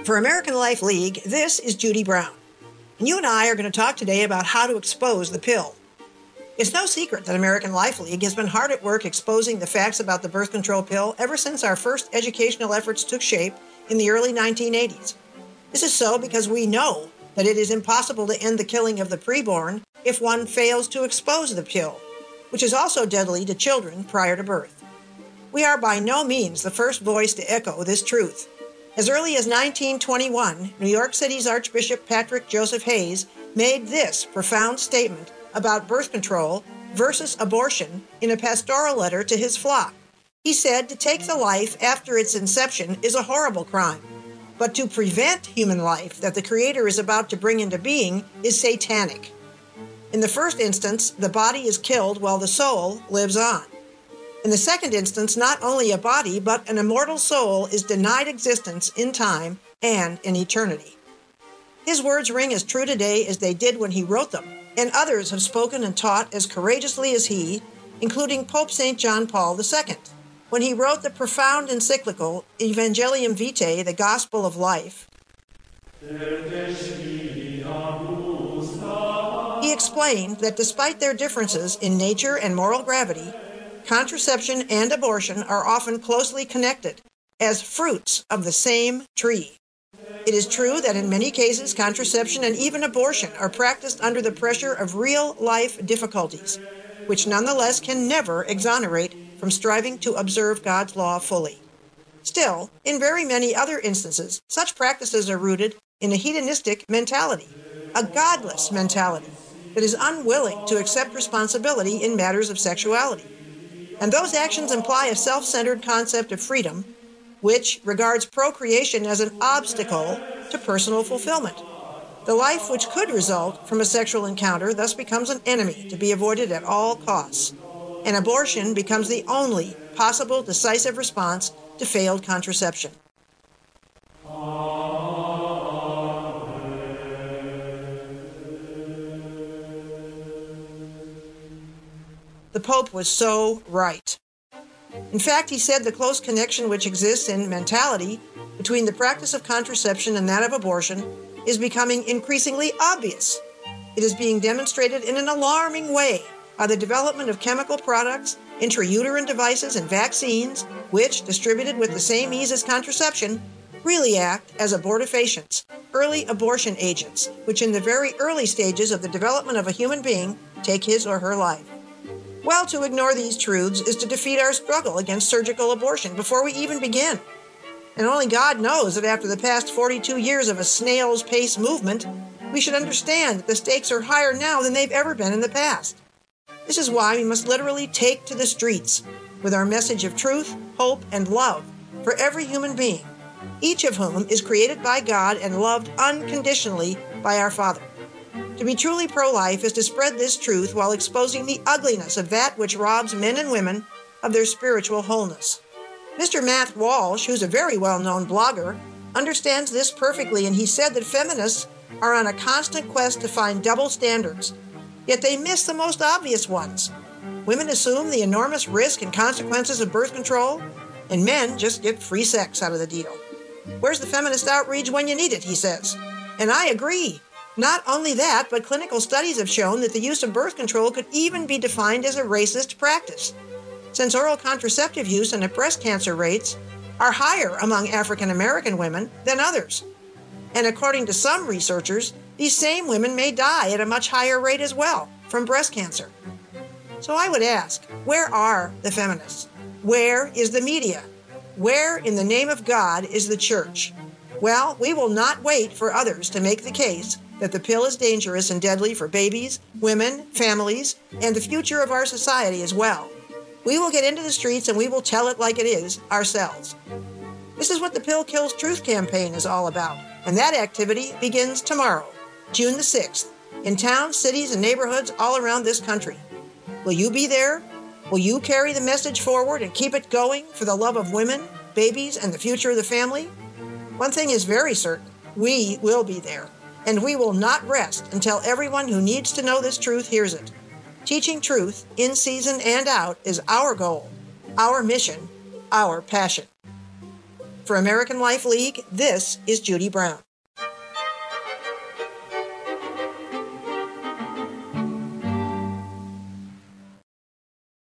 For American Life League, this is Judy Brown. And you and I are going to talk today about how to expose the pill. It's no secret that American Life League has been hard at work exposing the facts about the birth control pill ever since our first educational efforts took shape in the early 1980s. This is so because we know that it is impossible to end the killing of the preborn if one fails to expose the pill, which is also deadly to children prior to birth. We are by no means the first voice to echo this truth. As early as 1921, New York City's Archbishop Patrick Joseph Hayes made this profound statement about birth control versus abortion in a pastoral letter to his flock. He said, "To take the life after its inception is a horrible crime, but to prevent human life that the Creator is about to bring into being is satanic. In the first instance, the body is killed while the soul lives on. In the second instance, not only a body, but an immortal soul is denied existence in time and in eternity." His words ring as true today as they did when he wrote them, and others have spoken and taught as courageously as he, including Pope St. John Paul II, when he wrote the profound encyclical Evangelium Vitae, the Gospel of Life. He explained that despite their differences in nature and moral gravity, contraception and abortion are often closely connected as fruits of the same tree. It is true that in many cases, contraception and even abortion are practiced under the pressure of real-life difficulties, which nonetheless can never exonerate from striving to observe God's law fully. Still, in very many other instances, such practices are rooted in a hedonistic mentality, a godless mentality that is unwilling to accept responsibility in matters of sexuality. And those actions imply a self-centered concept of freedom, which regards procreation as an obstacle to personal fulfillment. The life which could result from a sexual encounter thus becomes an enemy to be avoided at all costs, and abortion becomes the only possible decisive response to failed contraception. The Pope was so right. In fact, he said the close connection which exists in mentality between the practice of contraception and that of abortion is becoming increasingly obvious. It is being demonstrated in an alarming way by the development of chemical products, intrauterine devices, and vaccines, which, distributed with the same ease as contraception, really act as abortifacients, early abortion agents, which in the very early stages of the development of a human being take his or her life. Well, to ignore these truths is to defeat our struggle against surgical abortion before we even begin. And only God knows that after the past 42 years of a snail's pace movement, we should understand that the stakes are higher now than they've ever been in the past. This is why we must literally take to the streets with our message of truth, hope, and love for every human being, each of whom is created by God and loved unconditionally by our Father. To be truly pro-life is to spread this truth while exposing the ugliness of that which robs men and women of their spiritual wholeness. Mr. Matt Walsh, who's a very well-known blogger, understands this perfectly, and he said that feminists are on a constant quest to find double standards, yet they miss the most obvious ones. Women assume the enormous risk and consequences of birth control, and men just get free sex out of the deal. Where's the feminist outrage when you need it, he says. And I agree. Not only that, but clinical studies have shown that the use of birth control could even be defined as a racist practice, since oral contraceptive use and breast cancer rates are higher among African American women than others. And according to some researchers, these same women may die at a much higher rate as well from breast cancer. So I would ask, where are the feminists? Where is the media? Where, in the name of God, is the church? Well, we will not wait for others to make the case that the pill is dangerous and deadly for babies, women, families, and the future of our society as well. We will get into the streets and we will tell it like it is ourselves. This is what the Pill Kills Truth campaign is all about, and that activity begins tomorrow, June the 6th, in towns, cities, and neighborhoods all around this country. Will you be there? Will you carry the message forward and keep it going for the love of women, babies, and the future of the family? One thing is very certain, we will be there. And we will not rest until everyone who needs to know this truth hears it. Teaching truth in season and out is our goal, our mission, our passion. For American Life League, this is Judy Brown.